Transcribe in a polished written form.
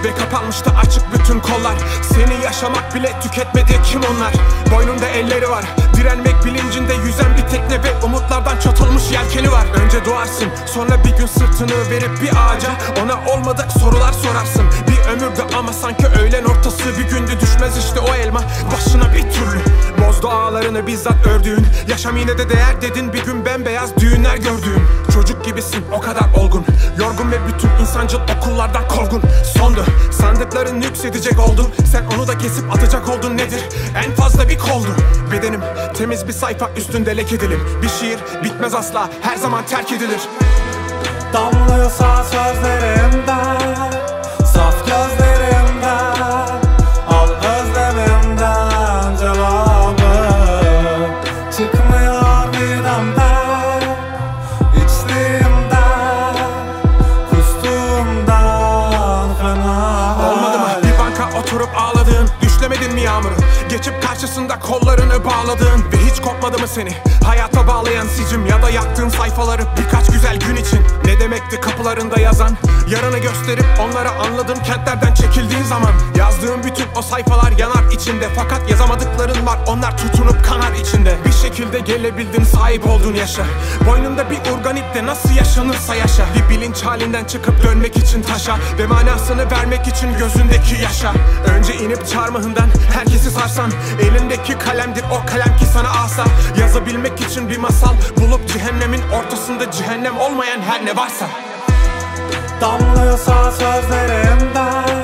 ve kapanmıştı açık bütün kollar. Seni yaşamak bile tüketmedi, kim onlar? Boynunda elleri var, direnmek bilincinde yüzen bir tekne ve umutlardan çatılmış yelkeni var. Önce doğarsın, sonra bir gün sırtını verip bir ağaca ona olmadık sorular sorarsın. Bir ömürdü ama sanki öğlen ortası bir gündü, düşmez işte o elma başına bir türlü. Bozdu ağlarını bizzat ördüğün, yaşam yine de değer dedin, bir gün bembeyaz düğünler gördüğün. Çocuk gibisin o kadar olgun, yorgun ve bütün insancıl okullardan kovgun. Sondu, sandıkların yüksedecek oldun, sen onu da kesip atacak oldun, nedir? En fazla bir koldu. Bedenim temiz bir sayfa, üstünde leke dilim. Bir şiir bitmez asla, her zaman terk edilir. Damlıyorsa sözlerimden, saf gözlerimden, al özlemimden cevabı. Çıkmıyor midemden, içtiğimden, kustuğumdan fena. Olmadı mı bir banka oturup ağladığın, düşlemedin mi yağmuru, geçip karşısında kollarını bağladığın? Ve hiç kopmadı mı seni hayata bağlayan sicim, ya da yaktığın sayfaları birkaç güzel gün için? Ne demekti kapılarında yazan, yarını gösterip onlara anladığın kentlerden çekildiğin zaman? Yazdığın bütün o sayfalar yanar içinde, fakat yazamadıkların var, onlar tutunup kanar içinde. Bir şekilde gelebildin sahip olduğun yaşa, boynunda bir urgan iple nasıl yaşanırsa yaşa. Bir bilinç halinden çıkıp dönmek için taşa ve manasını vermek için gözündeki yaşa. Önce inip çarmıhından herkesi sarsan, elindeki kalemdir o kalem ki sana asa. Yazabilmek için bir masal bulup cehennemin ortasında cehennem olmayan her ne varsa. Damlıyorsa sözlerimden,